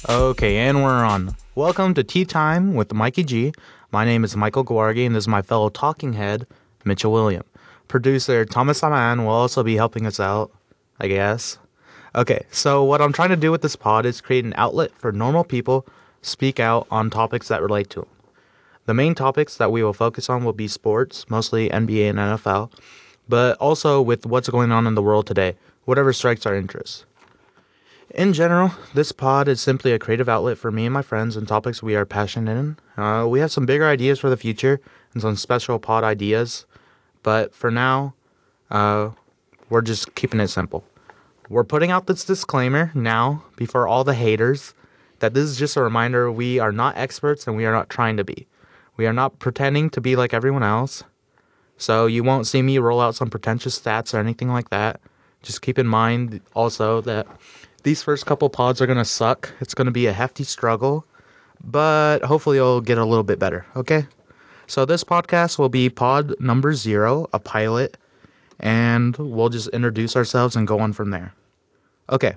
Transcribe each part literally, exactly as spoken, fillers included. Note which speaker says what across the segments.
Speaker 1: Okay, and we're on. Welcome to Tea Time with Mikey G. My name is Michael Guargi, and this is my fellow talking head, Mitchell William. Producer Thomas Aman will also be helping us out, I guess. Okay, so what I'm trying to do with this pod is create an outlet for normal people to speak out on topics that relate to them. The main topics that we will focus on will be sports, mostly N B A and N F L, but also with what's going on in the world today, whatever strikes our interest. In general, this pod is simply a creative outlet for me and my friends and topics we are passionate in. Uh, we have some bigger ideas for the future and some special pod ideas, but for now, uh, we're just keeping it simple. We're putting out this disclaimer now before all the haters that this is just a reminder we are not experts and we are not trying to be. We are not pretending to be like everyone else, so you won't see me roll out some pretentious stats or anything like that. Just keep in mind also that these first couple pods are going to suck. It's going to be a hefty struggle, but hopefully it'll get a little bit better, okay? So this podcast will be pod number zero, a pilot, and we'll just introduce ourselves and go on from there. Okay.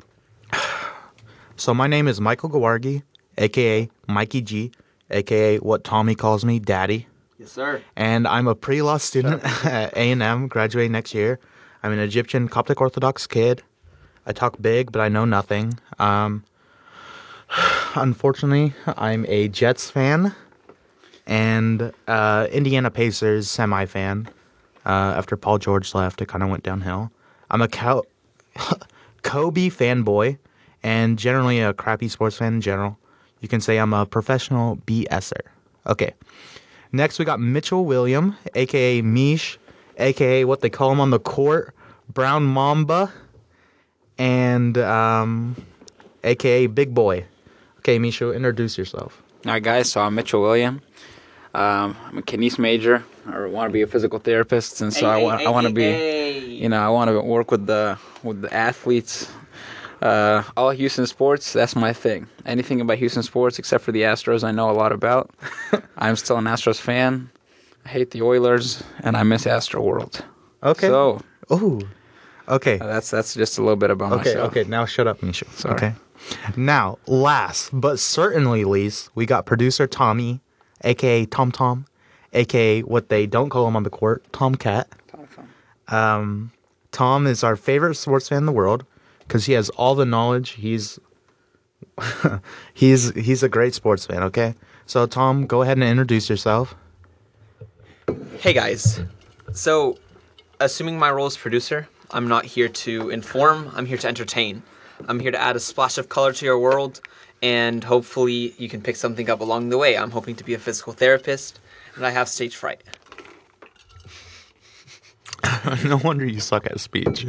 Speaker 1: So my name is Michael Gawargi, a k a. Mikey G, a k a what Tommy calls me, Daddy.
Speaker 2: Yes, sir.
Speaker 1: And I'm a pre-law student at A and M, graduating next year. I'm an Egyptian Coptic Orthodox kid. I talk big, but I know nothing. Um, unfortunately, I'm a Jets fan and uh, Indiana Pacers semi-fan. Uh, after Paul George left, it kind of went downhill. I'm a Co- Kobe fanboy and generally a crappy sports fan in general. You can say I'm a professional BSer. Okay. Next, we got Mitchell William, a k a. Mish, a k a what they call him on the court, Brown Mamba. And, um, a k a. Big Boy. Okay, Misho, introduce yourself.
Speaker 2: All right, guys, so I'm Mitchell William. Um, I'm a kines major. I want to be a physical therapist, and so
Speaker 3: hey,
Speaker 2: I want
Speaker 3: hey,
Speaker 2: I want to
Speaker 3: hey,
Speaker 2: be,
Speaker 3: hey.
Speaker 2: you know, I want to work with the with the athletes. Uh, all Houston sports, that's my thing. Anything about Houston sports except for the Astros, I know a lot about. I'm still an Astros fan. I hate the Oilers, and I miss Astro World.
Speaker 1: Okay.
Speaker 2: So,
Speaker 1: Ooh. Okay.
Speaker 2: uh, that's that's just a little bit about
Speaker 1: Okay,
Speaker 2: myself.
Speaker 1: okay, now shut up, Misha.
Speaker 2: Sorry.
Speaker 1: Okay. Now, last but certainly least, we got producer Tommy, a k a. Tom Tom, a k a what they don't call him on the court, Tomcat. Um, Tom is our favorite sports fan in the world because he has all the knowledge. He's he's he's a great sports fan, okay? So, Tom, go ahead and introduce yourself.
Speaker 3: Hey guys, so assuming my role is producer, I'm not here to inform, I'm here to entertain. I'm here to add a splash of color to your world, and hopefully you can pick something up along the way. I'm hoping to be a physical therapist, and I have stage fright.
Speaker 1: No wonder you suck at speech.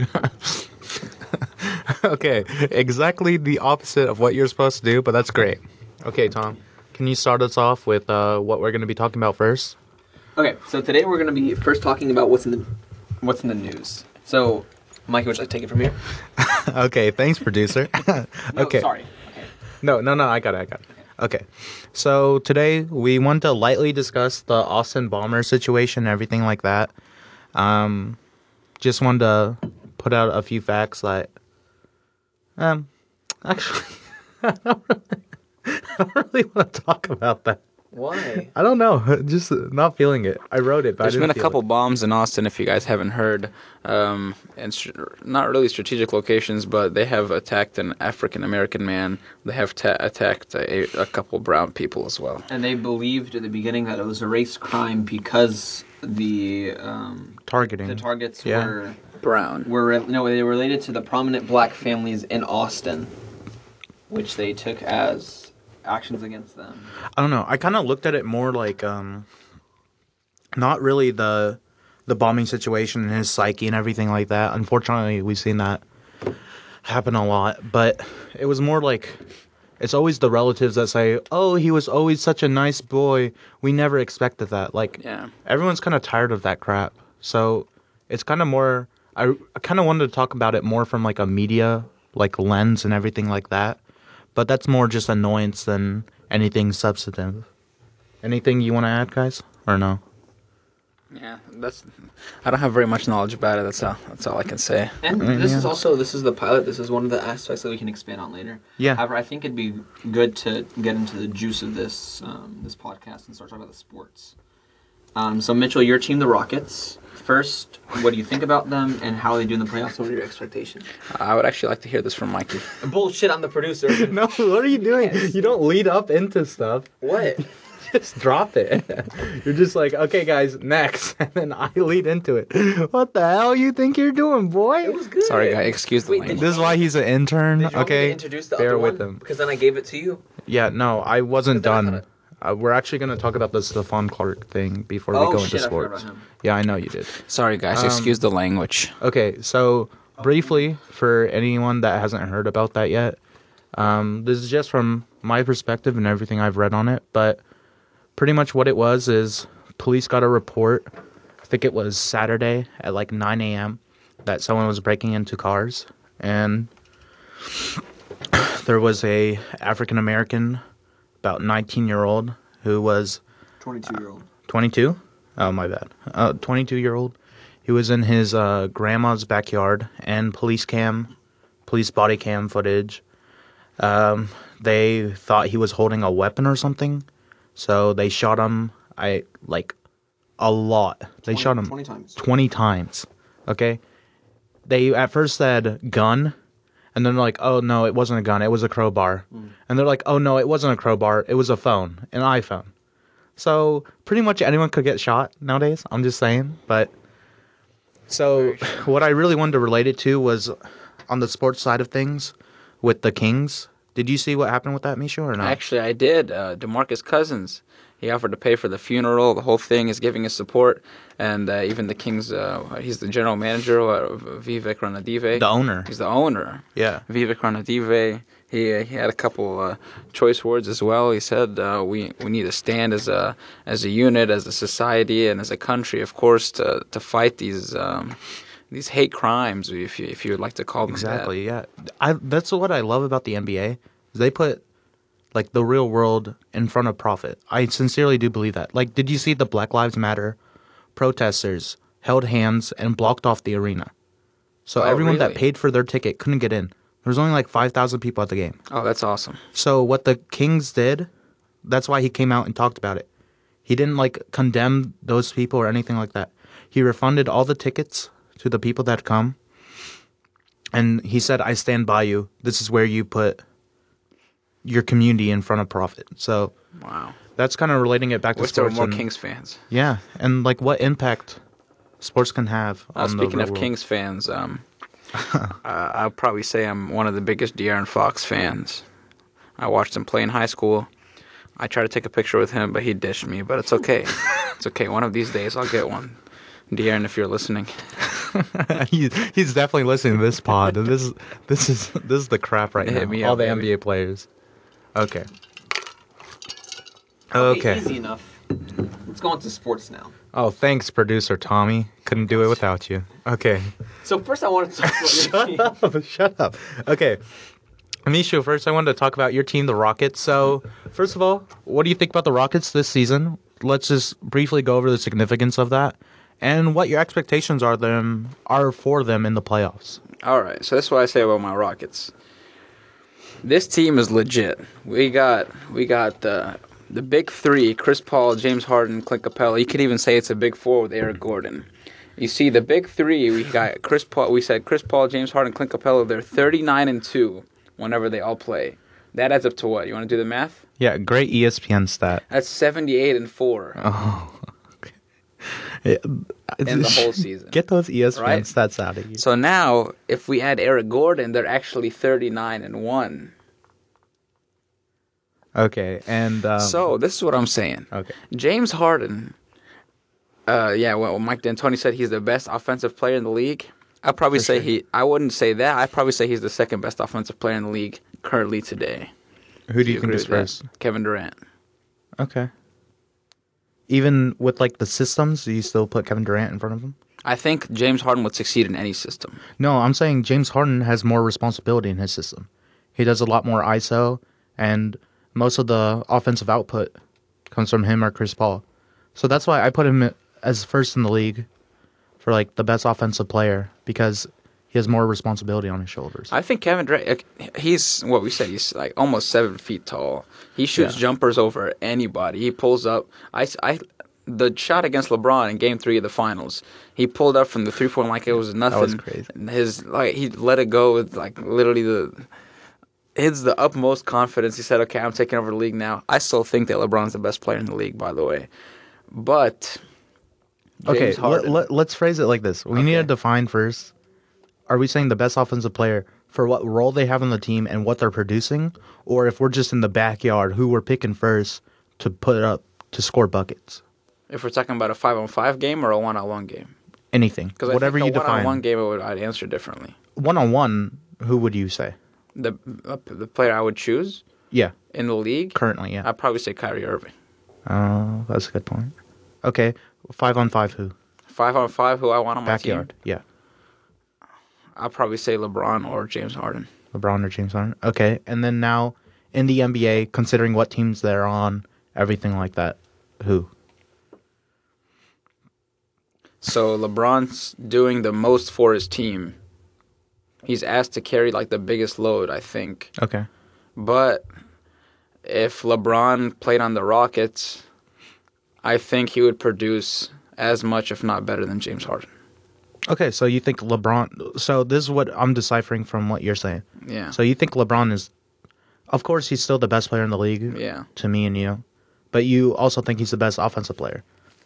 Speaker 1: Okay, exactly the opposite of what you're supposed to do, but that's great. Okay, Tom, can you start us off with uh, what we're going to be talking about first?
Speaker 3: Okay, so today we're going to be first talking about what's in the what's in the news. So, Mike, would you like to take it from here?
Speaker 1: Okay, thanks, producer.
Speaker 3: No,
Speaker 1: Okay.
Speaker 3: sorry. Okay.
Speaker 1: No, no, no, I got it, I got it. Okay, so today we want to lightly discuss the Austin Bomber situation and everything like that. Um, just wanted to put out a few facts that, um, actually, I don't really, I don't really want to talk about that.
Speaker 3: Why?
Speaker 1: I don't know, just not feeling it. I wrote it, but
Speaker 2: There's
Speaker 1: I
Speaker 2: been
Speaker 1: didn't
Speaker 2: a
Speaker 1: feel
Speaker 2: couple
Speaker 1: it.
Speaker 2: bombs in Austin, if you guys haven't heard, um, and str- not really strategic locations, but they have attacked an African American man. They have ta- attacked a, a couple brown people as well.
Speaker 3: And they believed at the beginning that it was a race crime because the um,
Speaker 1: Targeting.
Speaker 3: the targets
Speaker 1: Yeah.
Speaker 3: were
Speaker 2: Brown.
Speaker 3: were re- no they were related to the prominent black families in Austin, which they took as actions against them.
Speaker 1: I don't know. I kind of looked at it more like, um, not really the the bombing situation and his psyche and everything like that. Unfortunately, we've seen that happen a lot. But it was more like, it's always the relatives that say, "Oh, he was always such a nice boy. We never expected that." Like,
Speaker 2: Yeah.
Speaker 1: everyone's kind of tired of that crap. So it's kind of more. I, I kind of wanted to talk about it more from like a media like lens and everything like that. But that's more just annoyance than anything substantive. Anything you want to add, guys? Or no?
Speaker 2: Yeah, that's. I don't have very much knowledge about it. That's all. That's all I can say.
Speaker 3: And this is also this is the pilot. This is one of the aspects that we can expand on later.
Speaker 1: Yeah.
Speaker 3: However, I think it'd be good to get into the juice of this um, this podcast and start talking about the sports. Um, so Mitchell, your team, the Rockets. First, what do you think about them and how they do in the playoffs? What are your expectations?
Speaker 2: I would actually like to hear this from Mikey.
Speaker 3: Bullshit, I'm the producer.
Speaker 1: No, what are you doing? You don't lead up into stuff.
Speaker 3: What?
Speaker 1: Just drop it. You're just like, okay, guys, next, and then I lead into it. What the hell you think you're doing, boy?
Speaker 3: It was good.
Speaker 2: Sorry, guys. Excuse the
Speaker 3: Wait,
Speaker 2: language.
Speaker 1: This is why he's an intern.
Speaker 3: Did you want me
Speaker 1: Okay,
Speaker 3: to introduce the
Speaker 1: bear
Speaker 3: other
Speaker 1: with
Speaker 3: one?
Speaker 1: him.
Speaker 3: Because then I gave it to you.
Speaker 1: Yeah, no, I wasn't
Speaker 3: But then I
Speaker 1: done.
Speaker 3: thought
Speaker 1: Uh, we're actually gonna talk about the Stephon Clark thing before we
Speaker 3: Oh,
Speaker 1: go
Speaker 3: shit,
Speaker 1: into
Speaker 3: I forgot
Speaker 1: sports.
Speaker 3: about him.
Speaker 1: Yeah, I know you did.
Speaker 2: Sorry, guys.
Speaker 1: Um,
Speaker 2: Excuse the language.
Speaker 1: Okay, so briefly, for anyone that hasn't heard about that yet, um, this is just from my perspective and everything I've read on it, but pretty much what it was is police got a report, I think it was Saturday at like nine a.m., that someone was breaking into cars, and there was a African-American, about nineteen-year-old, who was
Speaker 3: twenty-two-year-old.
Speaker 1: twenty-two? Oh, my bad. Uh, twenty-two-year-old. He was in his uh, grandma's backyard, and police cam, police body cam footage, um, they thought he was holding a weapon or something, so they shot him, I like, a lot. They
Speaker 3: twenty
Speaker 1: shot him
Speaker 3: twenty times.
Speaker 1: twenty times, okay? They at first said gun, and then they're like, oh, no, it wasn't a gun, it was a crowbar. Mm. And they're like, oh, no, it wasn't a crowbar, it was a phone, an iPhone. So pretty much anyone could get shot nowadays, I'm just saying. But so what I really wanted to relate it to was on the sports side of things with the Kings. Did you see what happened with that, Misha, or not?
Speaker 2: Actually, I did. Uh, DeMarcus Cousins. He offered to pay for the funeral. The whole thing is giving his support. And uh, even the Kings, uh, he's the general manager, uh, Vivek Ranadive.
Speaker 1: The owner.
Speaker 2: He's the owner.
Speaker 1: Yeah.
Speaker 2: Vivek Ranadive. He uh, he had a couple uh, choice words as well. He said uh, we we need to stand as a as a unit, as a society, and as a country, of course, to to fight these um, these hate crimes, if you if you would like to call them
Speaker 1: Exactly,
Speaker 2: that.
Speaker 1: yeah. I that's what I love about the N B A. Is they put like the real world in front of profit. I sincerely do believe that. Like, did you see the Black Lives Matter protesters held hands and blocked off the arena? So
Speaker 2: Oh,
Speaker 1: everyone that
Speaker 2: really?
Speaker 1: paid for their ticket couldn't get in. There was only like five thousand people at the game.
Speaker 2: Oh, that's awesome.
Speaker 1: So what the Kings did, that's why he came out and talked about it. He didn't like condemn those people or anything like that. He refunded all the tickets to the people that come. And he said, I stand by you. This is where you put your community in front of profit. So
Speaker 2: Wow.
Speaker 1: that's kind of relating it back to
Speaker 2: Wish there were
Speaker 1: sports.
Speaker 2: more
Speaker 1: and-
Speaker 2: Kings fans.
Speaker 1: Yeah, and like what impact sports can have
Speaker 2: Uh,
Speaker 1: on the
Speaker 2: speaking
Speaker 1: real
Speaker 2: of
Speaker 1: world.
Speaker 2: Kings fans, um, uh, I'll probably say I'm one of the biggest De'Aaron Fox fans. I watched him play in high school. I tried to take a picture with him, but he dished me. But it's okay. It's okay. One of these days, I'll get one. De'Aaron, if you're listening.
Speaker 1: he, he's definitely listening to this pod. And this is this is this is the crap right
Speaker 2: Hit
Speaker 1: now.
Speaker 2: me
Speaker 1: All
Speaker 2: up,
Speaker 1: the
Speaker 2: baby.
Speaker 1: N B A players. Okay.
Speaker 3: Okay,
Speaker 1: Okay.
Speaker 3: easy enough. Let's go on to sports now.
Speaker 1: Oh, thanks, producer Tommy. Couldn't do it without you. Okay.
Speaker 3: So first, I wanted to talk about your team.
Speaker 1: Oh, shut up. Okay. Misha, first I wanted to talk about your team, the Rockets. So, first of all, what do you think about the Rockets this season? Let's just briefly go over the significance of that and what your expectations are them are for them in the playoffs.
Speaker 2: All right. So that's what I say about my Rockets. This team is legit. We got we got the the big three: Chris Paul, James Harden, Clint Capella. You could even say it's a big four with Eric Gordon. You see, the big three. We got Chris Paul. We said Chris Paul, James Harden, Clint Capella. They're thirty-nine and two whenever they all play. That adds up to what? You want to do the math?
Speaker 1: Yeah, great E S P N stat.
Speaker 2: That's seventy-eight and four
Speaker 1: Oh. Okay.
Speaker 2: in the whole season.
Speaker 1: Get those E S P N
Speaker 2: Right?
Speaker 1: stats out of here.
Speaker 2: So now, if we add Eric Gordon, they're actually thirty-nine and one.
Speaker 1: Okay, and um,
Speaker 2: So this is what I'm saying.
Speaker 1: okay.
Speaker 2: James Harden, uh, yeah, well, Mike D'Antoni said he's the best offensive player in the league. I'd probably
Speaker 1: For
Speaker 2: say
Speaker 1: sure.
Speaker 2: he. I wouldn't say that. I'd probably say he's the second best offensive player in the league currently today.
Speaker 1: Who do you, think
Speaker 2: agree
Speaker 1: is
Speaker 2: with that?
Speaker 1: first?
Speaker 2: Kevin Durant.
Speaker 1: Okay. Even with like the systems, do you still put Kevin Durant in front of him?
Speaker 2: I think James Harden would succeed in any system.
Speaker 1: No, I'm saying James Harden has more responsibility in his system. He does a lot more I S O, and most of the offensive output comes from him or Chris Paul. So that's why I put him as first in the league for like the best offensive player because he has more responsibility on his shoulders.
Speaker 2: I think Kevin Durant, he's what we said. He's like almost seven feet tall. He shoots
Speaker 1: Yeah.
Speaker 2: jumpers over anybody. He pulls up. I, I, the shot against LeBron in Game Three of the Finals, he pulled up from the three point like it was nothing.
Speaker 1: was crazy.
Speaker 2: His like he let it go with like literally the. It's the utmost confidence. He said, "Okay, I'm taking over the league now." I still think that LeBron's the best player in the league, by the way, but.
Speaker 1: Okay,
Speaker 2: James
Speaker 1: let,
Speaker 2: Harden.
Speaker 1: let, let's phrase it like this. We need
Speaker 2: Okay.
Speaker 1: to define first. Are we saying the best offensive player for what role they have on the team and what they're producing? Or if we're just in the backyard, who we're picking first to put up to score buckets?
Speaker 2: If we're talking about a five on five game or a one on one game,
Speaker 1: Anything.
Speaker 2: because
Speaker 1: Whatever
Speaker 2: I
Speaker 1: you
Speaker 2: think a one on
Speaker 1: define.
Speaker 2: one game, I would, I'd answer differently.
Speaker 1: One-on-one, who would you say?
Speaker 2: The uh, the player I would choose
Speaker 1: Yeah,
Speaker 2: in the league,
Speaker 1: currently, yeah.
Speaker 2: I'd probably say Kyrie Irving.
Speaker 1: Oh, that's a good point. Okay, five-on-five who?
Speaker 2: Five on five, who I want on my
Speaker 1: Backyard,
Speaker 2: team,
Speaker 1: yeah.
Speaker 2: I'd probably say LeBron or James Harden.
Speaker 1: LeBron or James Harden. Okay, and then now in the N B A, considering what teams they're on, everything like that, who?
Speaker 2: So LeBron's doing the most for his team. He's asked to carry like the biggest load, I think.
Speaker 1: Okay.
Speaker 2: But if LeBron played on the Rockets, I think he would produce as much, if not better, than James Harden.
Speaker 1: Okay, so you think LeBron... So this is what I'm deciphering from what you're saying.
Speaker 2: Yeah.
Speaker 1: So you think LeBron is... Of course, he's still the best player in the league.
Speaker 2: Yeah.
Speaker 1: To me and you. But you also think he's the best offensive player.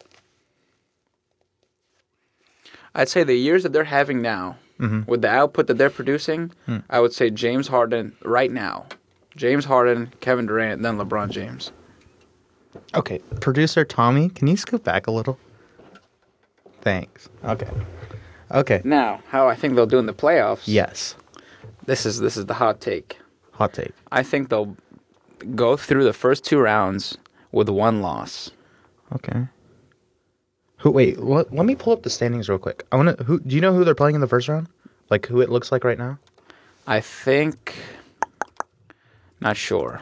Speaker 2: I'd say the years that they're having now,
Speaker 1: Mm-hmm.
Speaker 2: with the output that they're producing,
Speaker 1: Hmm.
Speaker 2: I would say James Harden right now. James Harden, Kevin Durant, then LeBron James.
Speaker 1: Okay. Producer Tommy, can you scoot back a little? Thanks. Okay. Okay.
Speaker 2: Now, how I think they'll do in the playoffs.
Speaker 1: Yes.
Speaker 2: This is this is the hot take.
Speaker 1: Hot take.
Speaker 2: I think they'll go through the first two rounds with one loss.
Speaker 1: Okay. Who? Wait. Let, let me pull up the standings real quick. I want to. Who? Do you know who they're playing in the first round? Like who it looks like right now?
Speaker 2: I think. Not sure.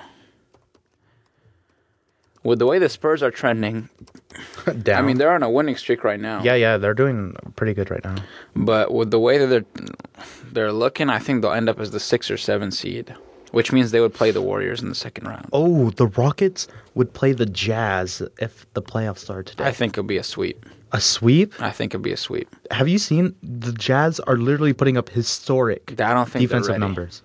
Speaker 2: With the way the Spurs are trending,
Speaker 1: Down.
Speaker 2: I mean they're on a winning streak right now.
Speaker 1: Yeah, yeah, they're doing pretty good right now.
Speaker 2: But with the way that they're they're looking, I think they'll end up as the six or seven seed, which means they would play the Warriors in the second round.
Speaker 1: Oh, the Rockets would play the Jazz if the playoffs start today.
Speaker 2: I think it'll be a sweep.
Speaker 1: A sweep?
Speaker 2: I think it'll be a sweep.
Speaker 1: Have you seen the Jazz are literally putting up historic
Speaker 2: I don't think they're
Speaker 1: defensive
Speaker 2: ready
Speaker 1: numbers?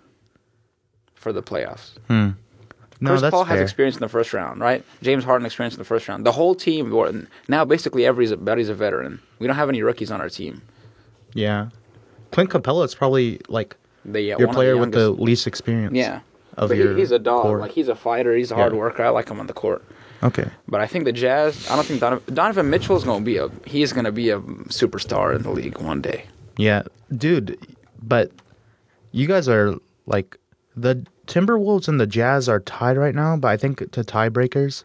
Speaker 2: for the playoffs.
Speaker 1: Hmm. No,
Speaker 2: Chris
Speaker 1: that's
Speaker 2: Paul has
Speaker 1: fair.
Speaker 2: experience in the first round, right? James Harden experience in the first round. The whole team, or- now basically everybody's a veteran. We don't have any rookies on our team.
Speaker 1: Yeah. Clint Capella is probably like
Speaker 2: They, yeah,
Speaker 1: your
Speaker 2: one of
Speaker 1: player
Speaker 2: the
Speaker 1: with the
Speaker 2: youngest-
Speaker 1: least experience.
Speaker 2: Yeah.
Speaker 1: Of
Speaker 2: But
Speaker 1: your
Speaker 2: he, he's a dog.
Speaker 1: core.
Speaker 2: Like he's a fighter. He's a hard
Speaker 1: Yeah.
Speaker 2: worker. I like him on the court.
Speaker 1: Okay.
Speaker 2: But I think the Jazz. I don't think Donovan, Donovan Mitchell is going to be a. He's going to be a superstar in the league one day.
Speaker 1: Yeah, dude. But you guys are like the Timberwolves and the Jazz are tied right now. But I think to tiebreakers,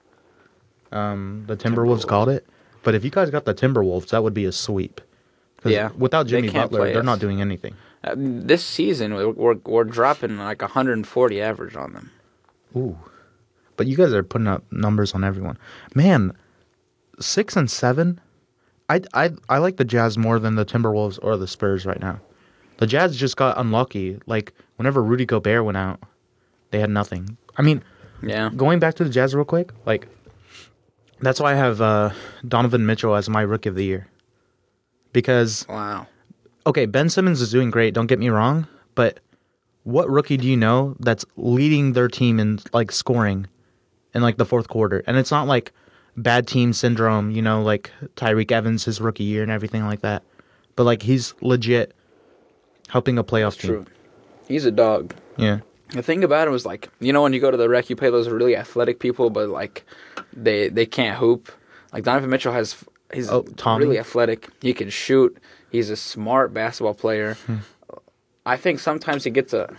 Speaker 1: um, the Timberwolves,
Speaker 2: Timberwolves.
Speaker 1: called it. But if you guys got the Timberwolves, that would be a sweep. 'Cause
Speaker 2: Yeah,
Speaker 1: Without
Speaker 2: they
Speaker 1: Jimmy
Speaker 2: can't
Speaker 1: Butler,
Speaker 2: play
Speaker 1: they're
Speaker 2: us.
Speaker 1: not doing anything.
Speaker 2: Uh, this season, we're, we're we're dropping like one hundred forty average on them.
Speaker 1: Ooh. But you guys are putting up numbers on everyone. Man, six and seven. I I I like the Jazz more than the Timberwolves or the Spurs right now. The Jazz just got unlucky. Like whenever Rudy Gobert went out, they had nothing. I mean,
Speaker 2: Yeah.
Speaker 1: going back to the Jazz real quick, like that's why I have uh, Donovan Mitchell as my rookie of the year. Because
Speaker 2: Wow.
Speaker 1: okay, Ben Simmons is doing great. Don't get me wrong, but what rookie do you know that's leading their team in like scoring in like the fourth quarter? And it's not like bad team syndrome, you know, like Tyreek Evans his rookie year and everything like that. But like he's legit helping a playoff team.
Speaker 2: True. He's a dog.
Speaker 1: Yeah.
Speaker 2: The thing about it was like, you know, when you go to the rec, you play those really athletic people, but like they they can't hoop. Like Donovan Mitchell has, he's
Speaker 1: Oh, Tommy?
Speaker 2: really athletic. He can shoot. He's a smart basketball player.
Speaker 1: Hmm.
Speaker 2: I think sometimes he gets a.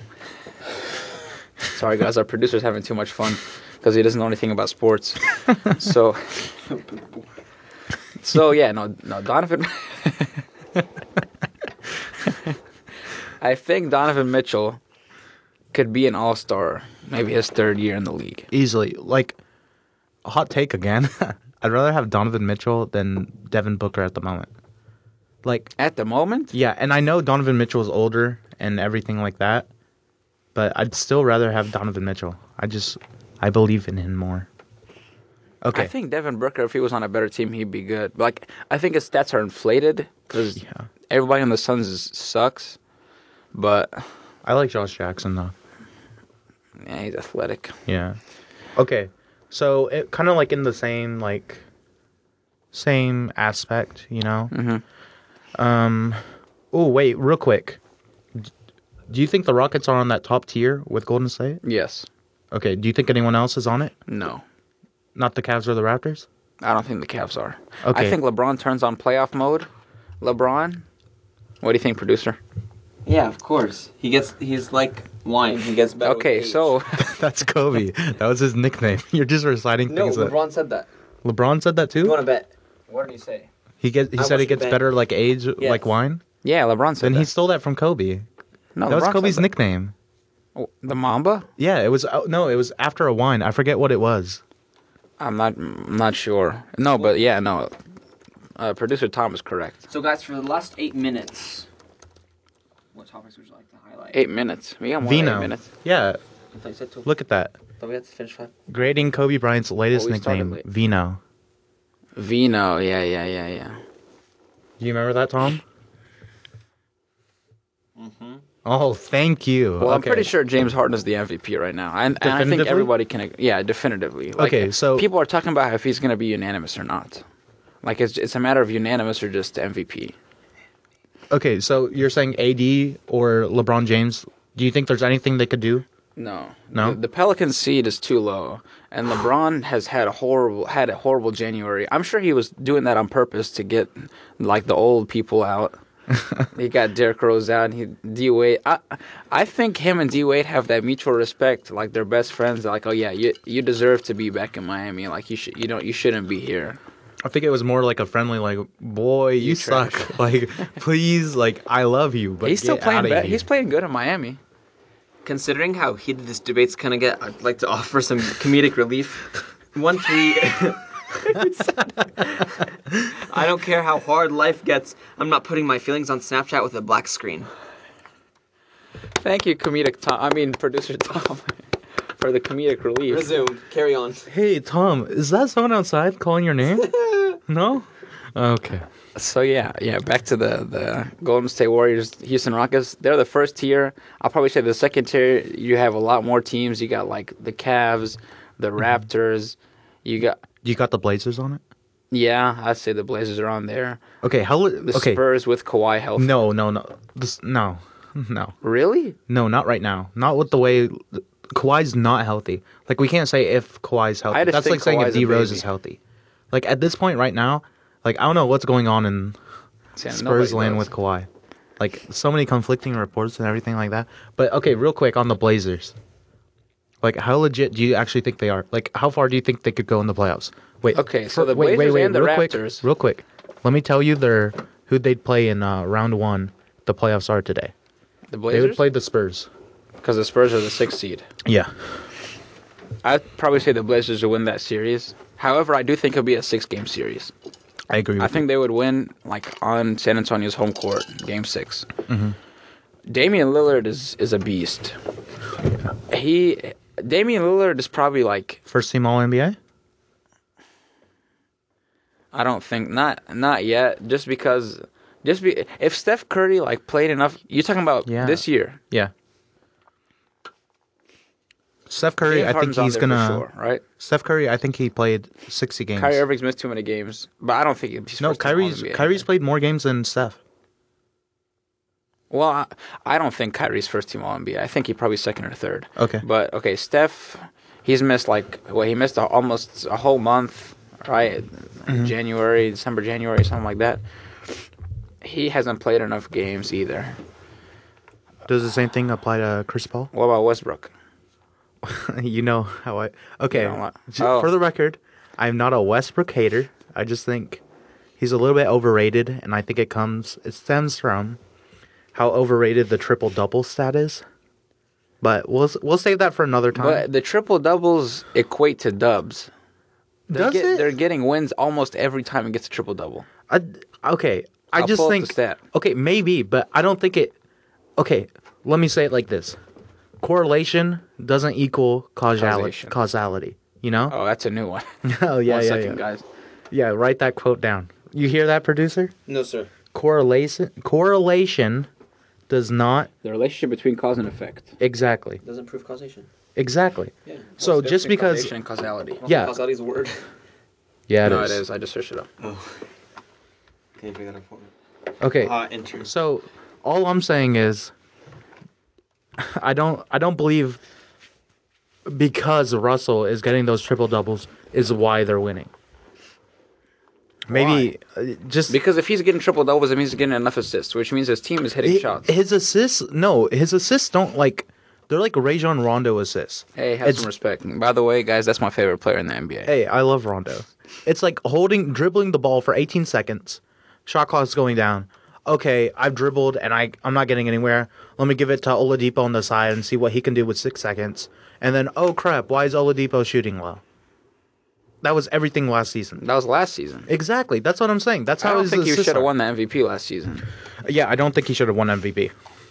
Speaker 2: Sorry guys, our producer's having too much fun because he doesn't know anything about sports. so. So yeah, no, no, Donovan. I think Donovan Mitchell could be an all-star, maybe his third year in the league.
Speaker 1: Easily. Like a hot take again. I'd rather have Donovan Mitchell than Devin Booker at the moment. Like,
Speaker 2: At the moment?
Speaker 1: yeah, and I know Donovan Mitchell is older and everything like that, but I'd still rather have Donovan Mitchell. I just, I believe in him more. Okay.
Speaker 2: I think Devin Booker, if he was on a better team, he'd be good. Like, I think his stats are inflated because
Speaker 1: Yeah.
Speaker 2: everybody on the Suns is, sucks. But
Speaker 1: I like Josh Jackson, though.
Speaker 2: yeah, he's athletic.
Speaker 1: Yeah. Okay. So, it kind of like in the same, like, same aspect, you know?
Speaker 2: Mm-hmm.
Speaker 1: Um, oh, wait, real quick. D- Do you think the Rockets are on that top tier with Golden State?
Speaker 2: Yes.
Speaker 1: Okay. Do you think anyone else is on it?
Speaker 2: No.
Speaker 1: Not the Cavs or the Raptors?
Speaker 2: I don't think the Cavs are.
Speaker 1: Okay.
Speaker 2: I think LeBron turns on playoff mode. LeBron? What do you think, producer?
Speaker 3: Yeah, of course. He gets. He's like wine. He gets better.
Speaker 2: Okay,
Speaker 3: with age.
Speaker 2: so
Speaker 1: That's Kobe. That was his nickname. You're just reciting
Speaker 3: No,
Speaker 1: things that...
Speaker 3: LeBron said that.
Speaker 1: LeBron said that
Speaker 3: You
Speaker 1: too?
Speaker 3: want to bet? What did he say?
Speaker 1: He get, he
Speaker 3: I
Speaker 1: said he
Speaker 3: wasn't
Speaker 1: gets
Speaker 3: betting.
Speaker 1: better like age,
Speaker 3: Yes.
Speaker 1: like wine?
Speaker 2: yeah, LeBron said
Speaker 1: Then
Speaker 2: that.
Speaker 1: he stole that from Kobe.
Speaker 2: no,
Speaker 1: That was
Speaker 2: LeBron
Speaker 1: Kobe's
Speaker 2: said that.
Speaker 1: nickname.
Speaker 2: Oh, the Mamba?
Speaker 1: Yeah, it was... oh, no, it was after a wine. I forget what it was.
Speaker 2: I'm not. I'm not sure. No, but yeah, no. Uh, producer Tom is correct.
Speaker 3: So, guys, for the last eight minutes, what topics would you like to highlight?
Speaker 2: Eight minutes. We got more than
Speaker 1: Vino.
Speaker 2: eight minutes.
Speaker 1: Yeah,
Speaker 3: I thought you said two.
Speaker 1: look at that.
Speaker 3: Thought we had to finish five.
Speaker 1: Grading Kobe Bryant's latest
Speaker 2: Oh, we started
Speaker 1: nickname,
Speaker 2: late.
Speaker 1: Vino.
Speaker 2: Vino. Yeah, yeah, yeah, yeah.
Speaker 1: Do you remember that, Tom?
Speaker 3: Mm-hmm.
Speaker 1: Oh, thank you.
Speaker 2: Well, I'm
Speaker 1: Okay.
Speaker 2: pretty sure James Harden is the M V P right now, and, and I think
Speaker 1: Definitively?
Speaker 2: everybody can. ag- Yeah, definitively. Like,
Speaker 1: Okay, so-
Speaker 2: people are talking about if he's going to be unanimous or not. Like it's it's a matter of unanimous or just M V P.
Speaker 1: Okay, so you're saying A D or LeBron James. Do you think there's anything they could do?
Speaker 2: No,
Speaker 1: No?
Speaker 2: The, the Pelicans seed is too low, and LeBron has had a horrible had a horrible January. I'm sure he was doing that on purpose to get like the old people out. He got Derrick Rose out. And he D Wade. I I think him and D Wade have that mutual respect. Like they're best friends. They're like, oh yeah, you you deserve to be back in Miami. Like you should you don't you shouldn't be here.
Speaker 1: I think it was more like a friendly, like, boy, you,
Speaker 2: You
Speaker 1: suck.
Speaker 2: trash.
Speaker 1: Like, please, like, I love you, but
Speaker 2: he's still
Speaker 1: get
Speaker 2: playing.
Speaker 1: outta
Speaker 2: Be-
Speaker 1: here.
Speaker 2: he's playing good in Miami.
Speaker 3: Considering how heated this debate's gonna get, I'd like to offer some comedic relief. One tweet. I don't care how hard life gets. I'm not putting my feelings on Snapchat with a black screen.
Speaker 2: Thank you, comedic Tom. I mean, producer Tom, for the comedic relief.
Speaker 3: Resume. Carry on.
Speaker 1: Hey, Tom, is that someone outside calling your name? No? Okay.
Speaker 2: So yeah, yeah. Back to the the Golden State Warriors, Houston Rockets. They're the first tier. I'll probably say the second tier. You have a lot more teams. You got like the Cavs, the Raptors. You got
Speaker 1: You got the Blazers on it?
Speaker 2: yeah. I'd say the Blazers are on there.
Speaker 1: Okay, how...
Speaker 2: The
Speaker 1: okay.
Speaker 2: Spurs with Kawhi healthy.
Speaker 1: No, no, no. This, no. No.
Speaker 2: Really?
Speaker 1: No, not right now. Not with the way... Kawhi's not healthy. Like, we can't say if Kawhi's healthy.
Speaker 2: I just
Speaker 1: That's
Speaker 2: think
Speaker 1: like saying if
Speaker 2: Kawhi's a
Speaker 1: D Rose
Speaker 2: baby.
Speaker 1: is healthy. Like, at this point right now, like, I don't know what's going on in
Speaker 2: Yeah,
Speaker 1: Spurs
Speaker 2: nobody
Speaker 1: land
Speaker 2: knows.
Speaker 1: with Kawhi. Like, so many conflicting reports and everything like that. But, okay, real quick on the Blazers. Like, how legit do you actually think they are? Like, how far do you think they could go in the playoffs? Wait.
Speaker 2: Okay, so
Speaker 1: fir-
Speaker 2: the
Speaker 1: wait, wait,
Speaker 2: Blazers
Speaker 1: wait,
Speaker 2: and the
Speaker 1: real quick,
Speaker 2: Raptors-
Speaker 1: real quick. Let me tell you their who they'd play in uh, round one. The playoffs are today.
Speaker 2: The
Speaker 1: They would
Speaker 2: Blazers,
Speaker 1: play the Spurs.
Speaker 2: because the Spurs are the sixth seed.
Speaker 1: Yeah.
Speaker 2: I'd probably say the Blazers will win that series. However, I do think it'll be a six-game series.
Speaker 1: I agree with
Speaker 2: I think they would win like on San Antonio's home court, Game Six.
Speaker 1: Mm-hmm.
Speaker 2: Damian Lillard is is a beast. He Damian Lillard is probably like
Speaker 1: you. First team All N B A?
Speaker 2: I don't think not not yet. Just because, just be if Steph Curry like played enough. You're talking about
Speaker 1: Yeah.
Speaker 2: this year.
Speaker 1: Yeah. Steph Curry,
Speaker 2: James
Speaker 1: I think
Speaker 2: Harden's on
Speaker 1: he's
Speaker 2: there for
Speaker 1: gonna.
Speaker 2: sure, right.
Speaker 1: Steph Curry, I think he played sixty games.
Speaker 2: Kyrie Irving's missed too many games, but I don't think he's
Speaker 1: no,
Speaker 2: first team
Speaker 1: Kyrie's
Speaker 2: All N B A.
Speaker 1: Kyrie's played more games than Steph.
Speaker 2: Well, I, I don't think Kyrie's first team All N B A. I think he probably second or third.
Speaker 1: Okay.
Speaker 2: But okay, Steph, he's missed like well, he missed a, almost a whole month, right?
Speaker 1: Mm-hmm.
Speaker 2: January, December, January, something like that. He hasn't played enough games either.
Speaker 1: Does the same thing apply to Chris Paul?
Speaker 2: What about Westbrook?
Speaker 1: You know how I. Okay.
Speaker 2: You know what?
Speaker 1: J-
Speaker 2: Oh.
Speaker 1: For the record, I'm not a Westbrook hater. I just think he's a little bit overrated, and I think it comes it stems from how overrated the triple double stat is. But we'll we'll save that for another time.
Speaker 2: But the triple doubles equate to dubs. They're,
Speaker 1: Does
Speaker 2: get-
Speaker 1: it?
Speaker 2: they're getting wins almost every time it gets a triple double.
Speaker 1: I, okay, I
Speaker 2: I'll
Speaker 1: just
Speaker 2: pull up
Speaker 1: think
Speaker 2: the stat.
Speaker 1: okay, maybe, but I don't think it. Okay, let me say it like this: correlation doesn't equal causality.
Speaker 2: Causation.
Speaker 1: Causality, you know?
Speaker 2: Oh, that's a new one.
Speaker 1: Oh yeah,
Speaker 2: One
Speaker 1: yeah,
Speaker 2: second,
Speaker 1: yeah.
Speaker 2: guys.
Speaker 1: Yeah, write that quote down. You hear that, producer?
Speaker 3: No, sir.
Speaker 1: Correlation. Correlation does not
Speaker 2: The relationship between cause and effect.
Speaker 1: exactly.
Speaker 3: Doesn't prove causation.
Speaker 1: Exactly.
Speaker 3: Yeah.
Speaker 1: So
Speaker 2: What's the
Speaker 1: just
Speaker 2: difference between
Speaker 1: because,
Speaker 2: causation and causality.
Speaker 1: yeah,
Speaker 3: Causality's a word.
Speaker 1: yeah, it
Speaker 2: no,
Speaker 1: is.
Speaker 2: it is. I just searched it up.
Speaker 3: Oh. Can you figure that out for me?
Speaker 1: Okay.
Speaker 3: Ah, enter.
Speaker 1: So all I'm saying is, I don't, I don't believe because Russell is getting those triple doubles is why they're winning. Maybe uh, just
Speaker 2: Because if he's getting triple doubles, it means he's getting enough assists, which means his team is hitting
Speaker 1: hi-
Speaker 2: shots.
Speaker 1: his assists. No, his assists don't like. They're like Rajon Rondo assists.
Speaker 2: Hey, have
Speaker 1: It's-
Speaker 2: some respect. By the way, guys, that's my favorite player in the N B A.
Speaker 1: Hey, I love Rondo. It's like holding, dribbling the ball for eighteen seconds. Shot clock's going down. Okay, I've dribbled and I, I'm not getting anywhere. Let me give it to Oladipo on the side and see what he can do with six seconds. And then, oh crap, why is Oladipo shooting well? That was everything last season.
Speaker 2: That was last season.
Speaker 1: Exactly. That's what I'm saying. That's
Speaker 2: I
Speaker 1: how
Speaker 2: don't
Speaker 1: his
Speaker 2: think you
Speaker 1: assists
Speaker 2: should have
Speaker 1: are.
Speaker 2: won the M V P last season.
Speaker 1: Yeah, I don't think he should have won M V P.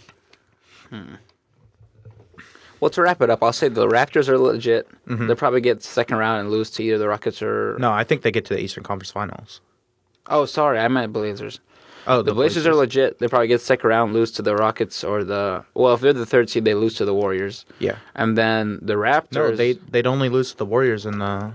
Speaker 2: Well, to wrap it up, I'll say the Raptors are legit. They'll probably get second round and lose to either the Rockets or...
Speaker 1: No, I think they get to the Eastern Conference Finals.
Speaker 2: Oh, sorry, I meant Blazers.
Speaker 1: Oh,
Speaker 2: The Blazers are legit. They probably get second round, lose to the Rockets or the... Well, if they're the third seed, they lose to the Warriors.
Speaker 1: Yeah.
Speaker 2: And then the Raptors...
Speaker 1: No, they they'd only lose to the Warriors in the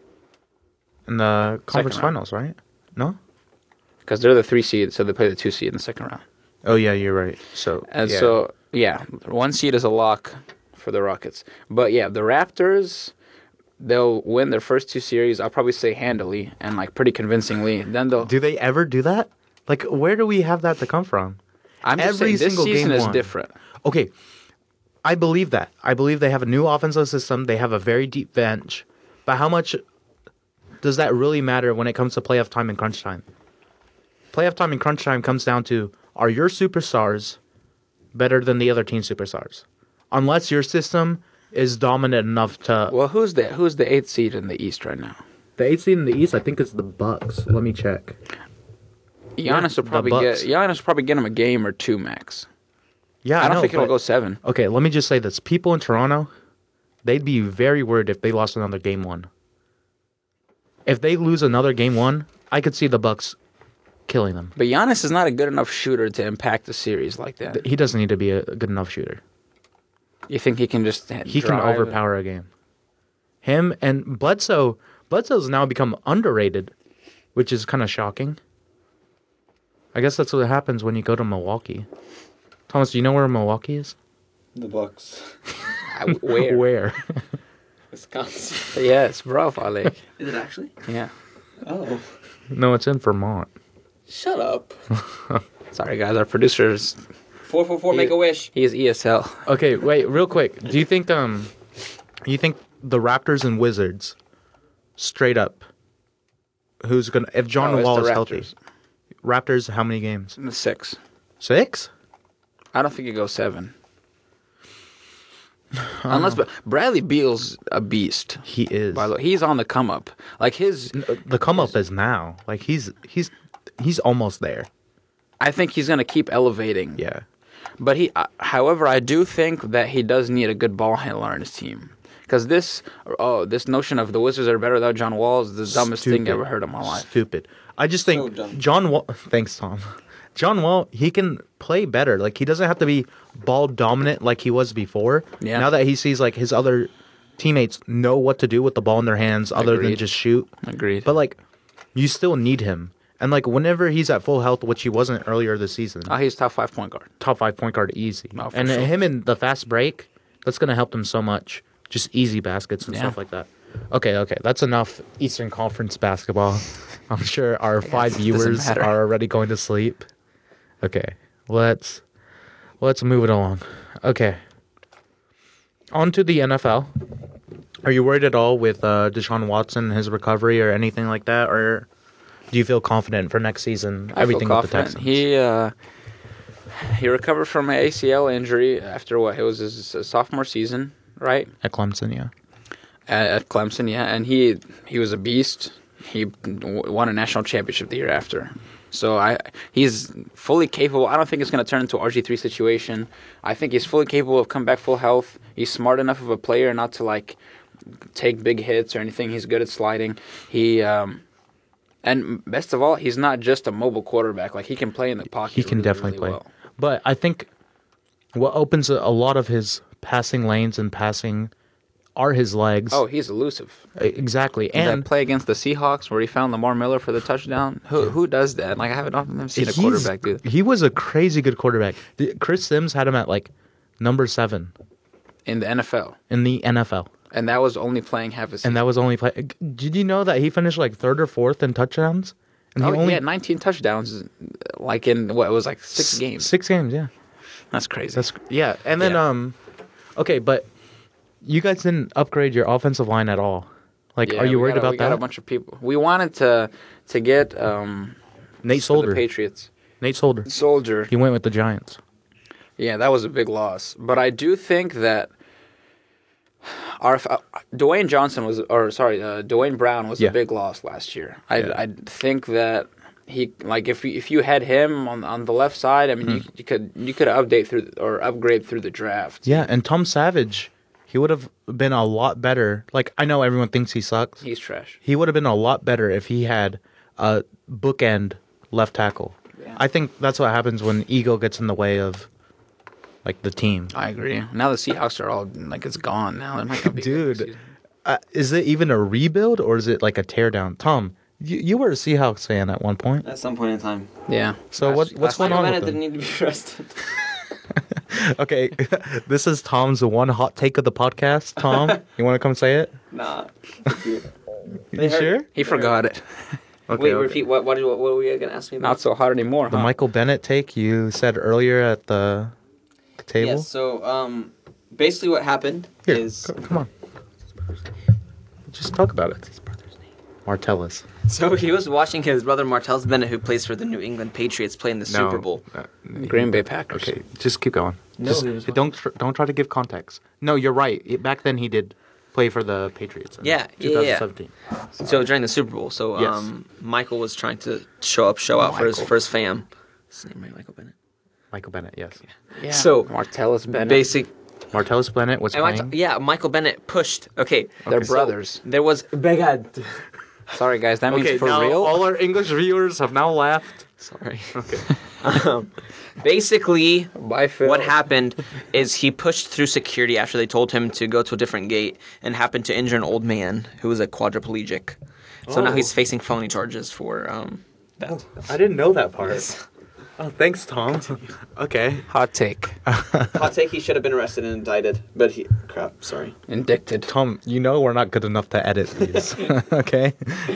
Speaker 1: in the conference
Speaker 2: round.
Speaker 1: finals, right? No.
Speaker 2: Because they're the three seed, so they play the two seed in the second round.
Speaker 1: Oh yeah, you're right. So
Speaker 2: And
Speaker 1: yeah.
Speaker 2: so, yeah, one seed is a lock for the Rockets. But yeah, the Raptors, they'll win their first two series, I'll probably say handily and like pretty convincingly. Then they'll...
Speaker 1: do they ever do that? Like, where do we have that to come from?
Speaker 2: I'm just
Speaker 1: every
Speaker 2: saying, this
Speaker 1: single
Speaker 2: season
Speaker 1: game
Speaker 2: is
Speaker 1: won.
Speaker 2: different.
Speaker 1: Okay, I believe that. I believe they have a new offensive system. They have a very deep bench. But how much does that really matter when it comes to playoff time and crunch time? Playoff time and crunch time comes down to, are your superstars better than the other team's superstars? Unless your system is dominant enough to...
Speaker 2: Well, who's the who's the eighth seed in the East right now?
Speaker 1: The eighth seed in the East, I think, is the Bucks. Let me check.
Speaker 2: Giannis will
Speaker 1: the
Speaker 2: probably get
Speaker 1: Bucks.
Speaker 2: Giannis will probably get him a game or two max.
Speaker 1: Yeah,
Speaker 2: I don't
Speaker 1: know,
Speaker 2: think it'll
Speaker 1: but-
Speaker 2: go seven.
Speaker 1: Okay, let me just say this. People in Toronto, they'd be very worried if they lost another game one. If they lose another game one, I could see the Bucks killing them.
Speaker 2: But Giannis is not a good enough shooter to impact the series like that.
Speaker 1: He doesn't need to be a good enough shooter.
Speaker 2: You think he can just
Speaker 1: He can overpower a game. Him and Bledsoe, Bledsoe's now become underrated, which is kind of shocking. I guess that's what happens when you go to Milwaukee. Thomas, do you know where Milwaukee is?
Speaker 3: The Bucks.
Speaker 2: Where?
Speaker 1: Where?
Speaker 3: Wisconsin.
Speaker 2: Yes, bro, like
Speaker 3: Is it actually?
Speaker 2: yeah.
Speaker 3: Oh.
Speaker 1: No, it's in Vermont.
Speaker 3: Shut up.
Speaker 2: Sorry guys, our producer's
Speaker 3: Four four four. Make a wish.
Speaker 2: he is E S L.
Speaker 1: Okay, wait, real quick. Do you think um, you think the Raptors and Wizards, straight up, who's gonna if John
Speaker 2: Oh, it's
Speaker 1: Wall
Speaker 2: the
Speaker 1: is healthy?
Speaker 2: Raptors.
Speaker 1: Raptors, how many games?
Speaker 2: Six.
Speaker 1: Six?
Speaker 2: I don't think it goes seven. Unless but Bradley Beal's a beast.
Speaker 1: He is.
Speaker 2: By the way, he's on the come up. Like his,
Speaker 1: The come up is now. Like he's he's he's almost there.
Speaker 2: I think he's gonna keep elevating.
Speaker 1: Yeah.
Speaker 2: But he, uh, however, I do think that he does need a good ball handler on his team. Because this, oh, this notion of the Wizards are better without John Wall is the dumbest thing I ever heard in my life.
Speaker 1: Stupid. I just think
Speaker 3: So dumb.
Speaker 1: John Wall. Thanks, Tom. John Wall, he can play better. Like he doesn't have to be ball dominant like he was before.
Speaker 2: Yeah.
Speaker 1: Now that he sees like his other teammates know what to do with the ball in their hands, other than
Speaker 2: Agreed.
Speaker 1: just shoot.
Speaker 2: Agreed.
Speaker 1: But like, you still need him. And like, whenever he's at full health, which he wasn't earlier this season,
Speaker 2: Oh, he's top five point guard.
Speaker 1: top five point guard easy.
Speaker 2: Oh, for
Speaker 1: and
Speaker 2: sure.
Speaker 1: him in the fast break, that's gonna help him so much. Just easy baskets and
Speaker 2: Yeah.
Speaker 1: stuff like that. Okay, okay, that's enough Eastern Conference basketball. I'm sure our five
Speaker 2: it doesn't
Speaker 1: viewers
Speaker 2: matter.
Speaker 1: are already going to sleep. Okay, let's let's move it along. Okay, on to the N F L. Are you worried at all with uh, Deshaun Watson, his recovery, or anything like that, or do you feel confident for next season?
Speaker 2: I
Speaker 1: Everything
Speaker 2: feel
Speaker 1: with the
Speaker 2: confident.
Speaker 1: Texans.
Speaker 2: He uh, he recovered from an A C L injury after what? It was his, his sophomore season, right?
Speaker 1: At Clemson, yeah.
Speaker 2: At, at Clemson, yeah, and he he was a beast. He w- won a national championship the year after. So I he's fully capable. I don't think it's going to turn into an R G three situation. I think he's fully capable of coming back full health. He's smart enough of a player not to like take big hits or anything. He's good at sliding. He um, and best of all, he's not just a mobile quarterback. Like he can play in the pocket.
Speaker 1: He can
Speaker 2: really,
Speaker 1: definitely
Speaker 2: really
Speaker 1: play.
Speaker 2: well.
Speaker 1: But I think what opens a, a lot of his passing lanes and passing are his legs.
Speaker 2: Oh, he's elusive.
Speaker 1: Exactly.
Speaker 2: And
Speaker 1: And
Speaker 2: that play against the Seahawks where he found Lamar Miller for the touchdown. Who who does that? Like I haven't I've never seen a
Speaker 1: he's-
Speaker 2: quarterback do that.
Speaker 1: he was a crazy good quarterback. The- Chris Sims had him at like number seven
Speaker 2: In the N F L.
Speaker 1: in the N F L.
Speaker 2: And that was only playing half a season.
Speaker 1: And that was only play. Did you know that he finished like third or fourth in touchdowns? And
Speaker 2: oh,
Speaker 1: he only
Speaker 2: he had nineteen touchdowns, like in what it was like six
Speaker 1: s-
Speaker 2: games.
Speaker 1: Six games, yeah.
Speaker 2: That's crazy.
Speaker 1: That's yeah. And then
Speaker 2: Yeah.
Speaker 1: um, okay, but you guys didn't upgrade your offensive line at all. Like,
Speaker 2: Yeah,
Speaker 1: are you
Speaker 2: we
Speaker 1: worried
Speaker 2: got a-
Speaker 1: about
Speaker 2: we
Speaker 1: that?
Speaker 2: got a bunch of people. We wanted to to get um,
Speaker 1: Nate
Speaker 2: for the
Speaker 1: Solder.
Speaker 2: Patriots
Speaker 1: Nate Solder.
Speaker 2: Soldier.
Speaker 1: He went with the Giants.
Speaker 2: Yeah, that was a big loss. But I do think that our uh, Dwayne Johnson was, or sorry, uh, Dwayne Brown was
Speaker 1: Yeah.
Speaker 2: a big loss last year. I
Speaker 1: Yeah.
Speaker 2: I think that he like if you, if you had him on on the left side, I mean you, you could you could update through or upgrade through the draft.
Speaker 1: Yeah, and Tom Savage, he would have been a lot better. Like, I know everyone thinks he sucks.
Speaker 2: He's trash.
Speaker 1: He would have been a lot better if he had a bookend left tackle.
Speaker 2: Yeah.
Speaker 1: I think that's what happens when ego gets in the way of like the team.
Speaker 2: I agree. Now the Seahawks are all like it's gone now. It might not be good
Speaker 1: Dude,
Speaker 2: this season.
Speaker 1: uh, is it even a rebuild or is it like a teardown? Tom, you, you were a Seahawks fan at one point.
Speaker 3: At some point in time.
Speaker 2: Yeah.
Speaker 1: So
Speaker 2: Last-
Speaker 1: what
Speaker 2: last
Speaker 1: what's going
Speaker 2: year.
Speaker 1: on
Speaker 3: Bennett
Speaker 1: with
Speaker 3: didn't
Speaker 1: them?
Speaker 3: need to be arrested.
Speaker 1: Okay, this is Tom's one hot take of the podcast. Tom, you want to come say it?
Speaker 3: Nah.
Speaker 1: You
Speaker 3: heard-
Speaker 1: sure?
Speaker 2: He forgot it.
Speaker 1: Okay,
Speaker 3: Wait,
Speaker 1: okay.
Speaker 3: repeat. What, what, what, what were you going to ask me about?
Speaker 2: Not so hot anymore.
Speaker 1: The
Speaker 2: huh?
Speaker 1: Michael Bennett take you said earlier at the table.
Speaker 3: Yes, so um, basically what happened
Speaker 1: Here,
Speaker 3: is...
Speaker 1: c- come on. Just talk about it. Martellus.
Speaker 3: So he was watching his brother Martellus Bennett, who plays for the New England Patriots, play in the Super Bowl.
Speaker 2: Green Bay Packers.
Speaker 1: Okay, just keep going.
Speaker 3: No,
Speaker 1: Just-
Speaker 3: he was
Speaker 1: don't tr- don't try to give context. No, you're right. It- back then he did play for the Patriots. In
Speaker 3: Yeah, yeah, yeah.
Speaker 1: twenty seventeen.
Speaker 3: So during the Super Bowl, so
Speaker 1: Yes.
Speaker 3: um, Michael was trying to show up, show out for his
Speaker 2: Michael.
Speaker 3: first fam. His name right, Michael Bennett.
Speaker 1: Michael Bennett, yes.
Speaker 2: Yeah.
Speaker 3: So-
Speaker 2: Martellus Bennett.
Speaker 3: Basic,
Speaker 1: Martellus Bennett was
Speaker 3: and I
Speaker 1: playing.
Speaker 3: t- yeah, Michael Bennett pushed. Okay,
Speaker 2: They're
Speaker 3: so
Speaker 2: brothers.
Speaker 3: there was Begad.
Speaker 2: Sorry guys, that
Speaker 1: Okay,
Speaker 2: means for
Speaker 1: now
Speaker 2: real.
Speaker 1: all our English viewers have now laughed.
Speaker 3: Sorry.
Speaker 1: Okay.
Speaker 3: um, basically,
Speaker 2: Bye, Phil.
Speaker 3: what happened is he pushed through security after they told him to go to a different gate and happened to injure an old man who was a quadriplegic. So now
Speaker 1: Oh.
Speaker 3: he's facing felony charges for um, that.
Speaker 1: I didn't know that part. Oh, thanks, Tom. Okay.
Speaker 2: Hot take.
Speaker 3: Hot take, he should have been arrested and indicted, but he... Crap, sorry.
Speaker 2: Indicted.
Speaker 1: Tom, you know we're not good enough to edit these. Okay?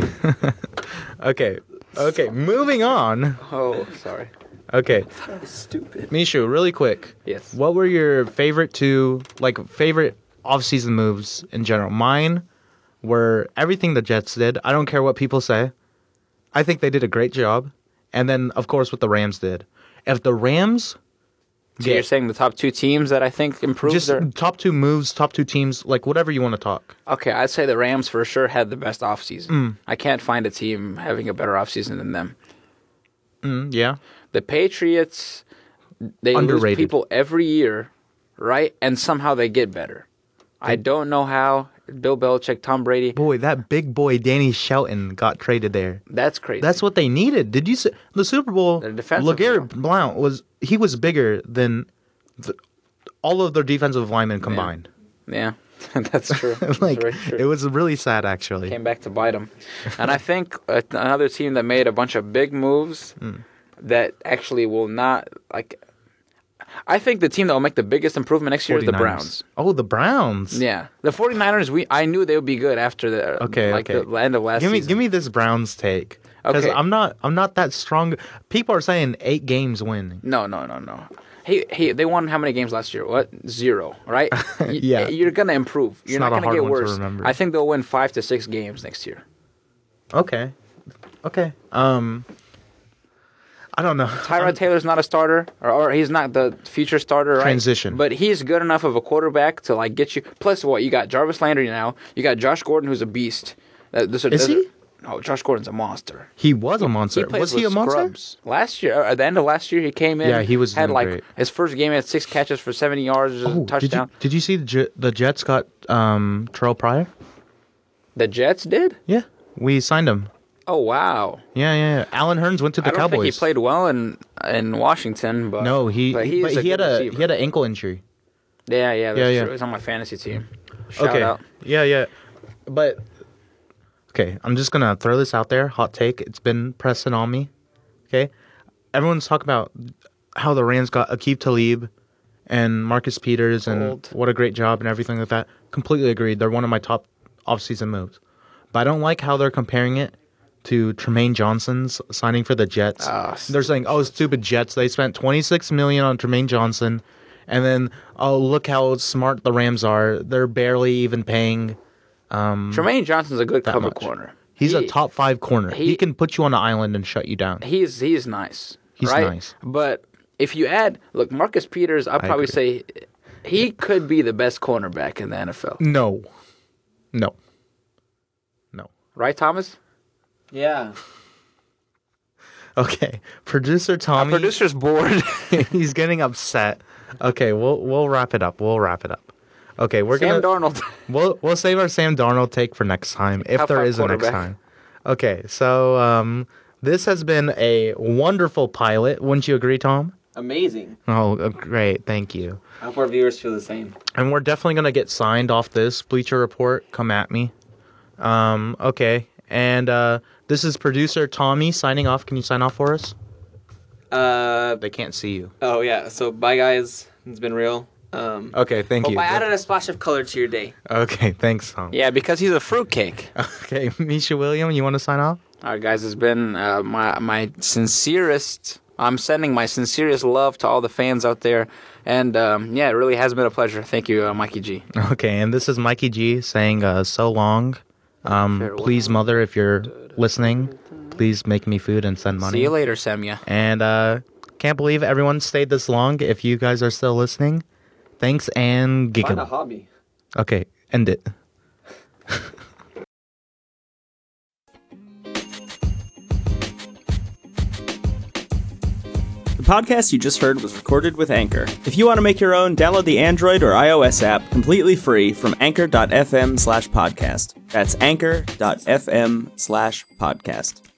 Speaker 1: Okay. Okay, moving on.
Speaker 2: Oh, sorry.
Speaker 1: Okay.
Speaker 3: Stupid.
Speaker 1: Mishu, really quick.
Speaker 2: Yes.
Speaker 1: What were your favorite two, like, favorite off-season moves in general? Mine were everything the Jets did. I don't care what people say. I think they did a great job. And then, of course, what the Rams did. If the Rams
Speaker 2: So you're saying the top two teams that I think improved
Speaker 1: just
Speaker 2: their...
Speaker 1: top two moves, top two teams, like whatever you want to talk.
Speaker 2: Okay, I'd say the Rams for sure had the best offseason.
Speaker 1: Mm.
Speaker 2: I can't find a team having a better offseason than them.
Speaker 1: Mm, yeah.
Speaker 2: The Patriots, they
Speaker 1: Underrated.
Speaker 2: lose people every year, right? And somehow they get better. I don't know how. Bill Belichick, Tom Brady.
Speaker 1: Boy, that big boy Danny Shelton got traded there.
Speaker 2: That's crazy.
Speaker 1: That's what they needed. Did you see the Super Bowl?
Speaker 2: Their defensive
Speaker 1: LeGarrette
Speaker 2: line.
Speaker 1: Blount was he was bigger than the, all of their defensive linemen combined.
Speaker 2: yeah, that's true. That's
Speaker 1: like
Speaker 2: very true.
Speaker 1: it was really sad, actually.
Speaker 2: Came back to bite them. And I think uh, another team that made a bunch of big moves that actually will not like. I think the team that will make the biggest improvement next year is the
Speaker 1: 49ers.
Speaker 2: Browns.
Speaker 1: Oh, the Browns.
Speaker 2: Yeah, the 49ers. We I knew they would be good after the
Speaker 1: Okay,
Speaker 2: like
Speaker 1: okay.
Speaker 2: the end of last
Speaker 1: Give me
Speaker 2: season.
Speaker 1: give me this Browns take. Because
Speaker 2: Okay.
Speaker 1: I'm not I'm not that strong. People are saying eight games winning.
Speaker 2: No, no, no, no. He, he, they won how many games last year? What? Zero, right? Y-
Speaker 1: Yeah.
Speaker 2: You're going to improve. You're
Speaker 1: not
Speaker 2: not,
Speaker 1: a
Speaker 2: going to
Speaker 1: hard
Speaker 2: get
Speaker 1: one to
Speaker 2: worse.
Speaker 1: remember.
Speaker 2: I think they'll win five to six games next year.
Speaker 1: Okay. Okay. Um I don't know.
Speaker 2: Tyrod Taylor's not a starter, or, or he's not the future starter, right?
Speaker 1: Transition.
Speaker 2: But he's good enough of a quarterback to like get you. Plus, what you got? Jarvis Landry now. You got Josh Gordon, who's a beast. Uh, this,
Speaker 1: Is he?
Speaker 2: No, Josh Gordon's a monster.
Speaker 1: He was a monster.
Speaker 2: plays
Speaker 1: Was he a
Speaker 2: with
Speaker 1: monster?
Speaker 2: scrubs. Last year, at the end of last year, he came in.
Speaker 1: Yeah, he was
Speaker 2: had
Speaker 1: doing
Speaker 2: like
Speaker 1: great.
Speaker 2: his first game. He had six catches for seventy yards, a
Speaker 1: Oh, did you,
Speaker 2: touchdown.
Speaker 1: did you see the, J- the Jets got um, Terrell Pryor?
Speaker 2: The Jets did.
Speaker 1: Yeah, we signed him.
Speaker 2: Oh wow!
Speaker 1: Yeah, yeah, yeah. Alan Hearns went to the
Speaker 2: I don't
Speaker 1: Cowboys.
Speaker 2: think he played well in in Washington, but
Speaker 1: No, he
Speaker 2: but
Speaker 1: he,
Speaker 2: he's
Speaker 1: but he
Speaker 2: good
Speaker 1: had a
Speaker 2: receiver.
Speaker 1: he had an ankle injury.
Speaker 2: Yeah, yeah, that's
Speaker 1: Yeah, yeah.
Speaker 2: true. He's on my fantasy team. Shout
Speaker 1: okay.
Speaker 2: out.
Speaker 1: Yeah, yeah. But okay, I'm just gonna throw this out there. Hot take. It's been pressing on me. Okay, everyone's talking about how the Rams got Aqib Talib and Marcus Peters and
Speaker 2: Old.
Speaker 1: what a great job and everything like that. Completely agreed. They're one of my top offseason moves. But I don't like how they're comparing it to Tremaine Johnson's signing for the Jets.
Speaker 2: Ah,
Speaker 1: They're saying, "Oh, stupid Jets! They spent twenty-six million dollars on Tremaine Johnson, and then oh, look how smart the Rams are. They're barely even paying."
Speaker 2: Tremaine Johnson's a good
Speaker 1: That
Speaker 2: cover
Speaker 1: much.
Speaker 2: corner.
Speaker 1: He's
Speaker 2: He-
Speaker 1: a top five corner. He,
Speaker 2: he-
Speaker 1: can put you on an island and shut you down.
Speaker 2: He's he's nice.
Speaker 1: He's
Speaker 2: right?
Speaker 1: nice.
Speaker 2: But if you add, look, Marcus Peters, I'd probably
Speaker 1: agree.
Speaker 2: say he could be the best cornerback in the N F L.
Speaker 1: No, no, no.
Speaker 2: Right, Thomas?
Speaker 3: Yeah.
Speaker 1: Okay, producer Tommy.
Speaker 2: Producer's bored.
Speaker 1: he's getting upset. Okay, we'll we'll wrap it up. We'll wrap it up. Okay, we're
Speaker 2: Sam
Speaker 1: gonna
Speaker 2: Darnold.
Speaker 1: we'll we'll save our Sam Darnold take for next time if
Speaker 2: Top
Speaker 1: there
Speaker 2: five
Speaker 1: is a next
Speaker 2: quarterback.
Speaker 1: time. Okay, so um, this has been a wonderful pilot. Wouldn't you agree, Tom?
Speaker 3: Amazing.
Speaker 1: Oh, uh, great. Thank you.
Speaker 3: I hope our viewers feel the same.
Speaker 1: And we're definitely going to get signed off this. Bleacher Report, come at me. Um, okay. And uh, this is producer Tommy signing off. Can you sign off for us?
Speaker 3: Uh,
Speaker 1: They can't see you.
Speaker 3: oh, yeah. So, bye, guys. It's been real. Um,
Speaker 1: Okay, thank
Speaker 3: hope
Speaker 1: you.
Speaker 3: I added a splash of color to your day.
Speaker 1: Okay, thanks, Tom.
Speaker 2: Yeah, because he's a fruitcake.
Speaker 1: Okay, Misha William, you want to sign off?
Speaker 2: All right, guys, it's been uh, my my sincerest. I'm sending my sincerest love to all the fans out there, and um, yeah, it really has been a pleasure. Thank you, uh, Mikey G.
Speaker 1: Okay, and this is Mikey G saying uh, so long. Um,
Speaker 2: Farewell.
Speaker 1: please, mother, if you're listening, please make me food and send money.
Speaker 2: See you later, Samya.
Speaker 1: And uh, can't believe everyone stayed this long. If you guys are still listening, thanks and
Speaker 3: Find a
Speaker 1: giggle.
Speaker 3: hobby.
Speaker 1: Okay, end it.
Speaker 4: The podcast you just heard was recorded with Anchor. If you want to make your own, download the Android or iOS app completely free from anchor.fm slash podcast. That's anchor.fm slash podcast.